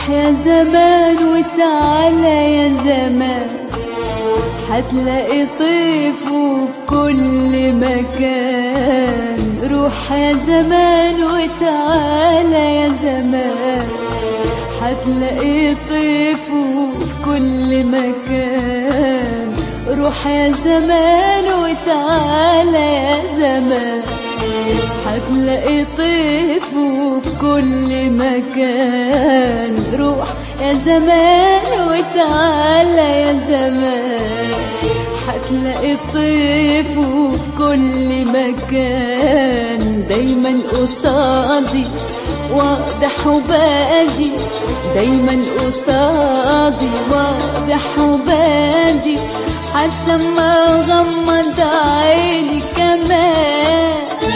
روح يا زمان وتعالى يا زمان، هتلاقي طيفه في كل مكان. روح يا زمان وتعالى يا زمان، هتلاقي طيفه في كل مكان. روح يا زمان وتعالى يا زمان، هتلاقي طيفه في كل مكان. روح يا زمان وتعالى يا زمان، هتلاقي طيفه في كل مكان. دايما قصادي واضح وبادي، دايما قصادي واضح وبادي، حتى ما غمض عيني كمان.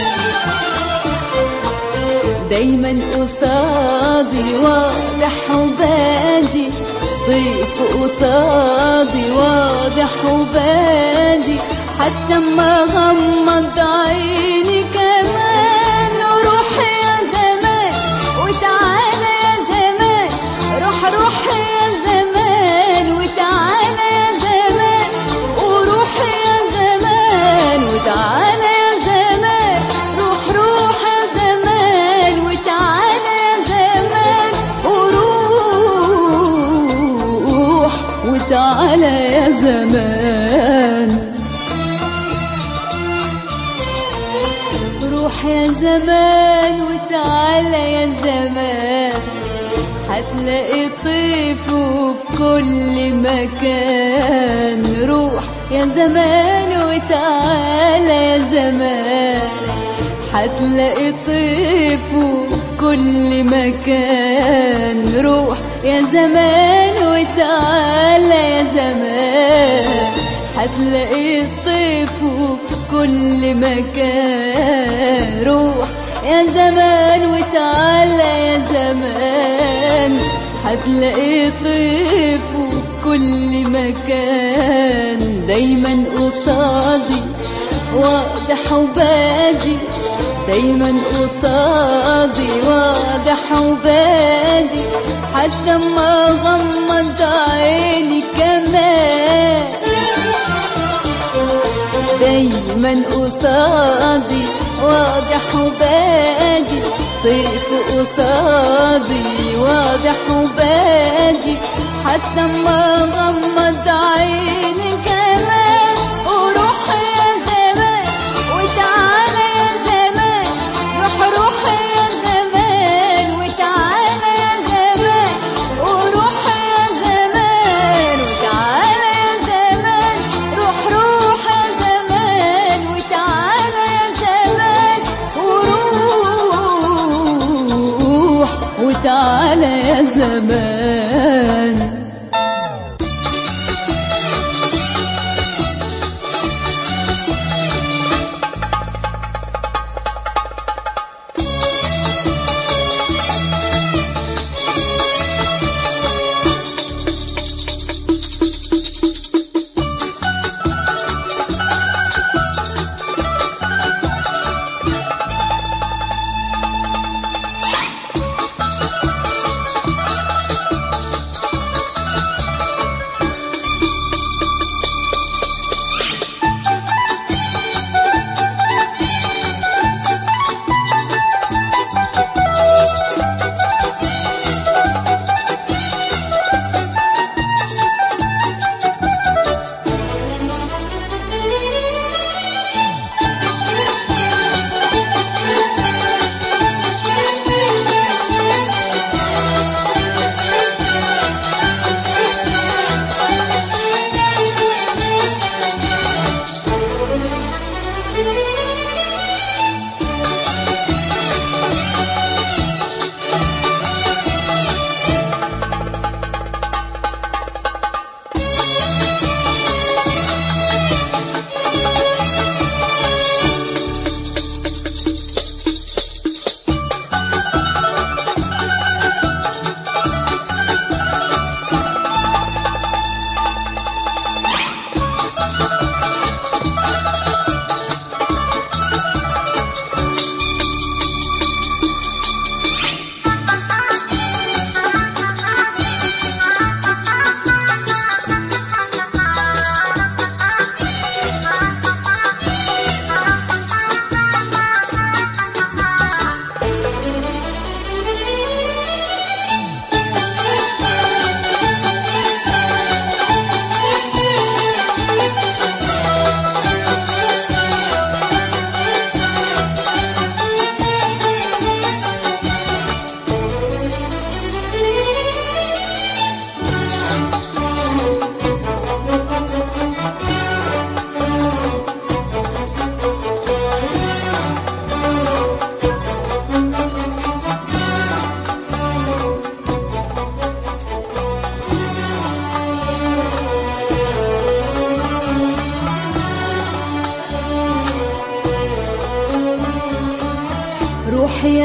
دايما قصادي واضح وبادي، طيف قصادي واضح وبادي، حتى ما غمض عيني كمان. روح يا زمان وتعالى يا زمان، روح يا زمان وتعالى يا زمان، وروح يا زمان وتعالى يا زمان، روح يا زمان وتعالى يا زمان، وروح وتعالى يا زمان. روح يا زمان وتعالى يا زمان، هتلاقي طيفه في كل مكان. روح يا زمان وتعالى يا زمان، هتلاقي طيفه في كل مكان. روح يا زمان وتعالى يا زمان، هتلاقي طيفه في كل مكان. روح يا زمان وتعالى يا زمان، هتلاقي طيفه في كل مكان. دايما قصادي واضح وبادي، دايما قصادي واضح وبادي، حتى ما غمض عيني كمان. دايما قصادي واضح وبادي، طيف قصادي واضح وبادي، حتى ما غمض عيني كمان. وروح يا زمان وتعالى يا زمان، روح يا زمان وتعالى يا زمان، وروح يا زمان وتعالى يا زمان، روح يا زمان وتعالى يا زمان، وروح وتعالى يا زمان.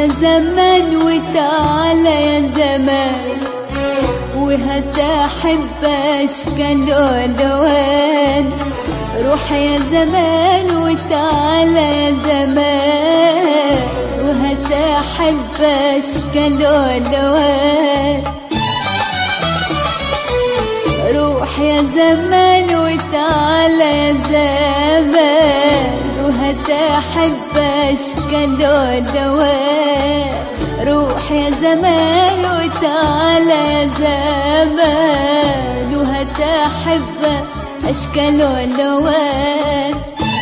يا زمان وتعالى يا زمان، وهات أحب أشكال والوان. روح يا زمان وتعالى يا زمان، وهات أحب أشكال والوان. روح يا زمان وتعالى يا زمان، وهات أحب أشكال والوان. روح يا زمان وتعالى يا زمان، وهات أحب أشكال والوان.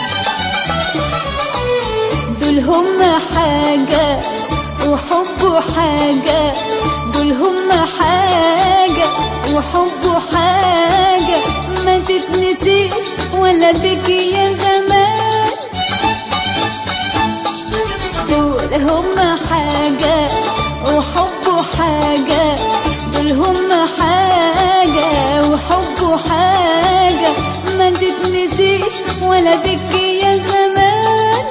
دول هم حاجة وحب حاجة، دول هم حاجة وحب حاجة ما تتنسيش ولا بك يا زمان. دول هم حاجة وحب حاجة، دول هم حاجة وحب حاجة ما تتنسيش ولا بك يا زمان.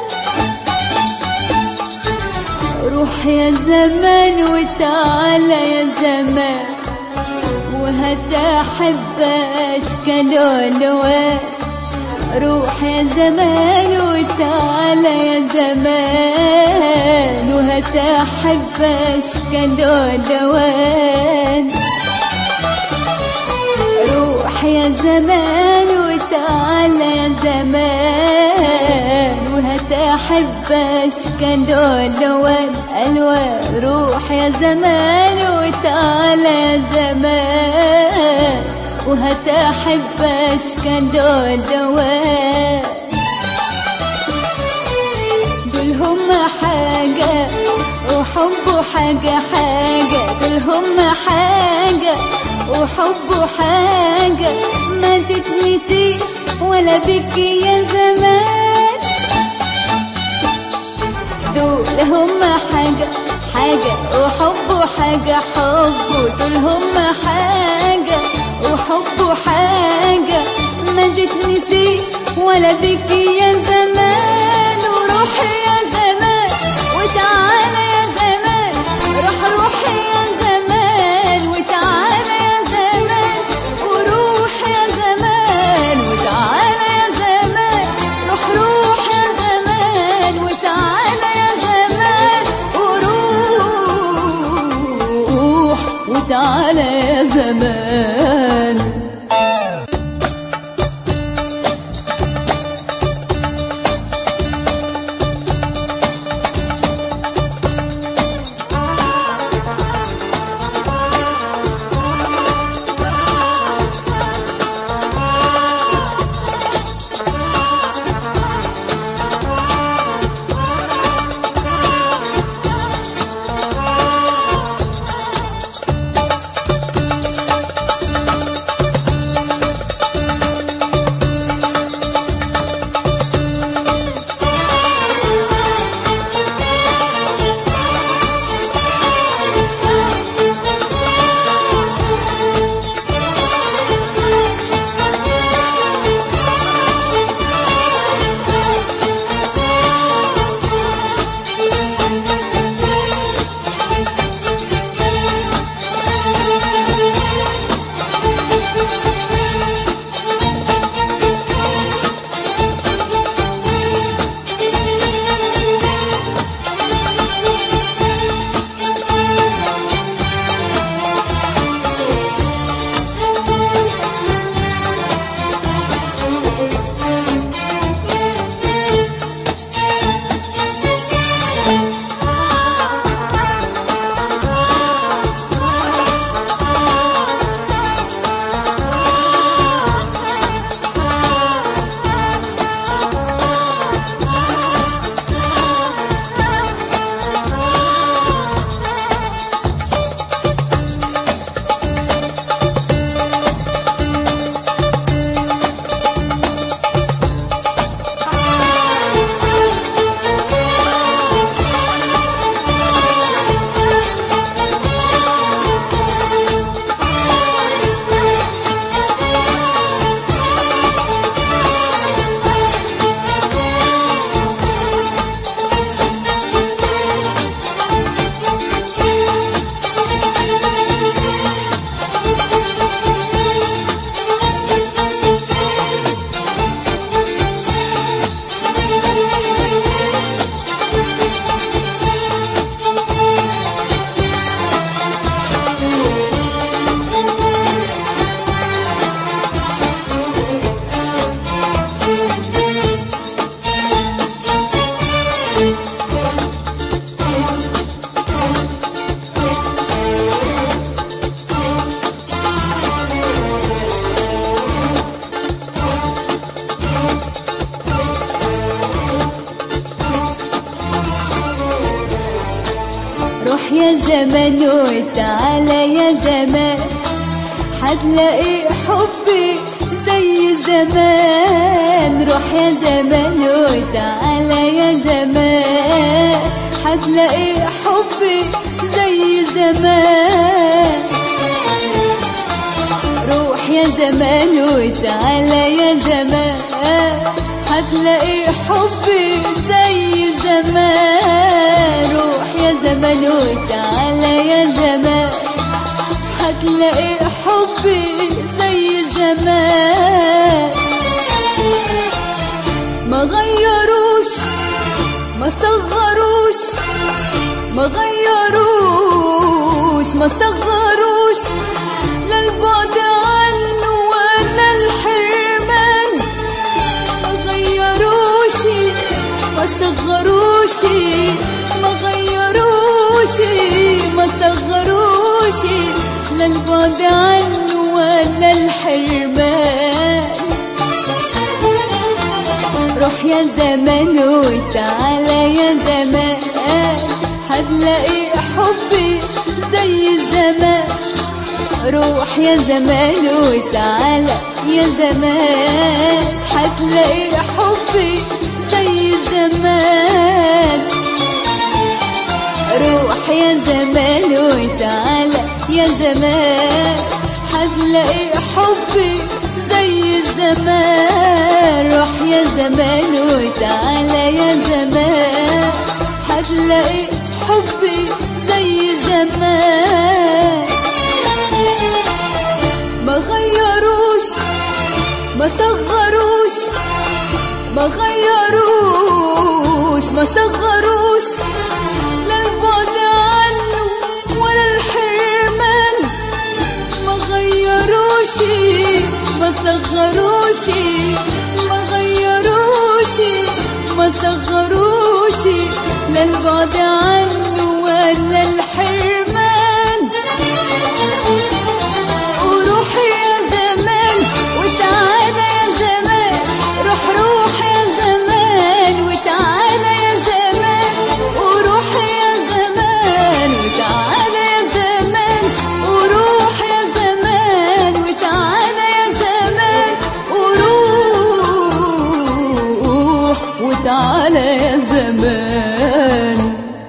روح يا زمان وتعالى يا زمان، وهات أحب أشكال والوان. روح يا زمان وتعالى يا زمان، وهات أحب أشكال والوان. روح يا زمان وتعالى يا زمان، وهات أحب أشكال والوان ألوان. روح يا زمان وتعالى يا زمان، وهات أحب أشكال والوان. دول هم حاجة وحب حاجة حاجة، دول هم حاجة وحب حاجة ما تتنسيش ولا بك يا زمان. دول هم حاجة حاجة وحب حاجة حب، دول هم حاجة وحب حاجة ما تتنسيش ولا بك يا زمان. وروح يا زمان وتعالى يا زمان، روح يا زمان وتعالى يا زمان. وروح يا زمان وتعالى يا زمان، روح يا زمان وتعالى يا زمان. وروح وتعالى يا زمان. زمان وتعالى يا زمان، هتلاقي حبي زي زمان. روح يا زمان وتعالى يا زمان، هتلاقي حبي زي زمان. روح يا زمان وتعالى يا زمان، هتلاقي حبي زي زمان. روح يا زمان وتعالى يا زمان، هتلاقي حبي زي زمان. ما غيروش ما صغروش، ما غيروش ما صغروش، لا البعد عنه ولا الحرمان. ما غيروش ما صغروش، ما غيروش ما صغروش، لا البعد عنه ولا الحرمان. روح يا زمان وتعالى يا زمان، هتلاقي حبي زي زمان. روح يا زمان وتعالى يا زمان، هتلاقي حبي زي زمان. روح يا زمان وتعالى يا زمان، هتلاقي حبي زي زمان. روح يا زمان وتعالى يا زمان، هتلاقي حبي زي زمان. ما غيروش ما صغروش، ما غيروش ما صغروش، لا البعد عنه ولا الحرمان. ما غيروش ما صغروش، ما غيروش ما صغروش، لا البعد عنه ولا الحرمان. وروح يا زمان وتعالى يا زمان، روح روح يا زمان وتعالى يا زمان. وروح يا زمان وتعالى يا زمان، وروح يا زمان وتعالى يا زمان. وروح وتعالى يا زمان.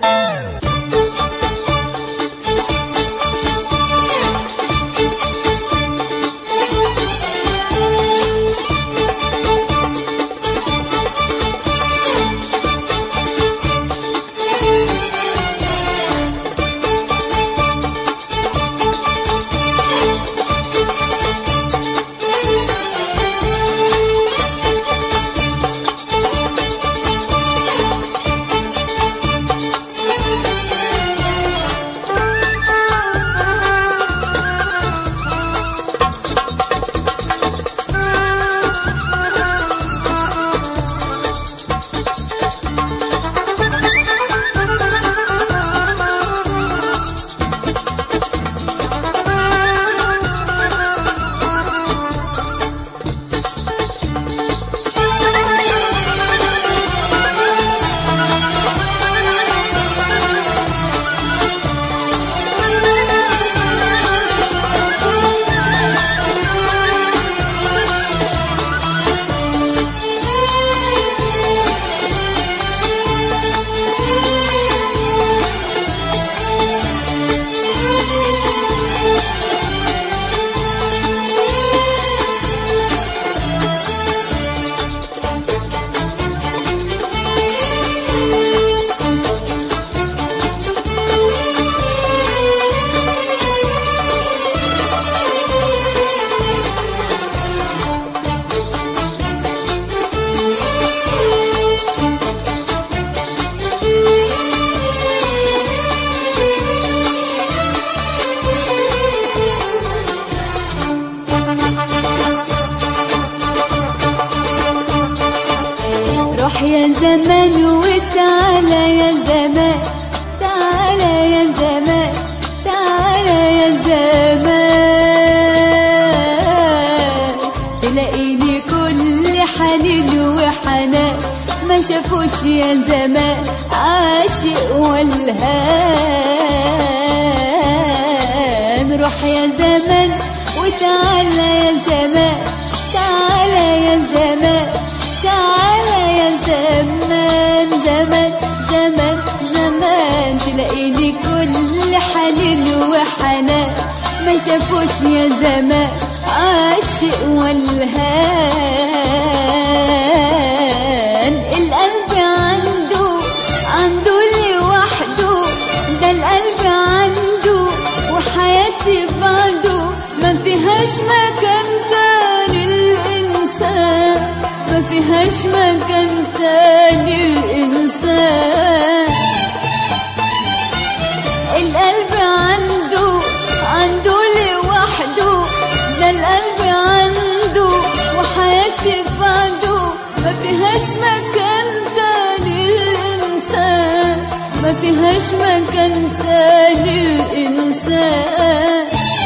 روح يا زمان وتعالى يا زمان، تعالى يا زمان، تعالى يا زمان. تلاقيني كل حنين وحنان، ما شافوش يا زمان عاشق والهان. روح يا زمان وتعالى يا زمان، تعالى يا زمان، تعالى يا زمان. زمان زمان زمان تلاقيني كل حنين وحنان، ما شافوش يا زمان عاشق والهان. القلب عنده لوحده، ده القلب عنده وحياتي بعده، ما فيهاش مكان تاني الإنسان، ما فيهاش مكان تاني الإنسان. القلب عنده لوحده، ده القلب عنده وحياتي بعده، ما فيهاش مكان تاني الإنسان، ما فيهاش مكان تاني الإنسان.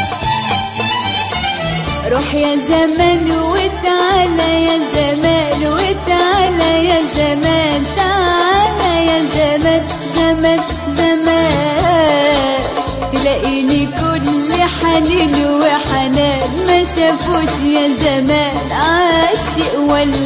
روح يا زمان وتعالى يا زمان، وتعالى يا زمان، تعالى يا زمان. زمان زمان تلاقيني كل حنين وحنان، ما شافوش يا زمان عاشق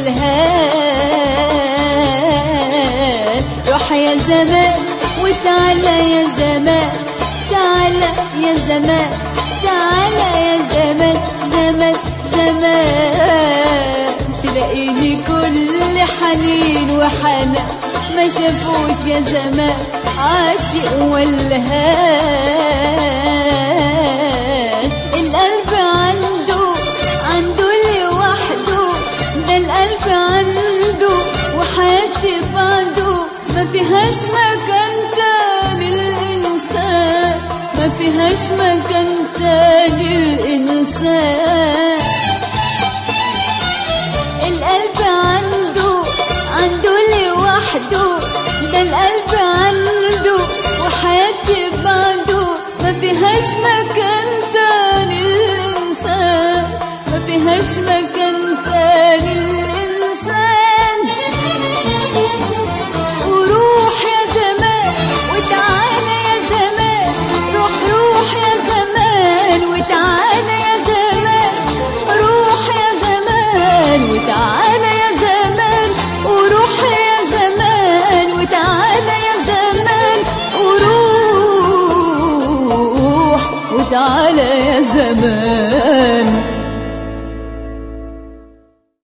والهان. روح يا زمان وتعالى يا زمان، تعالى يا زمان، تعالى يا زمان. زمان زمان تلاقيني كل حنين وحنان، ما شافوش يا زمان عاشق والهان. القلب عنده لوحده، ده القلب عنده وحياتي بعده، ما فيهاش مكان تاني الإنسان، ما فيهاش مكان تاني الإنسان. القلب عنده لوحده، ده القلب عنده وحياتي بعده، ما فيهاش مكان تاني الإنسان، ما فيهاش مكان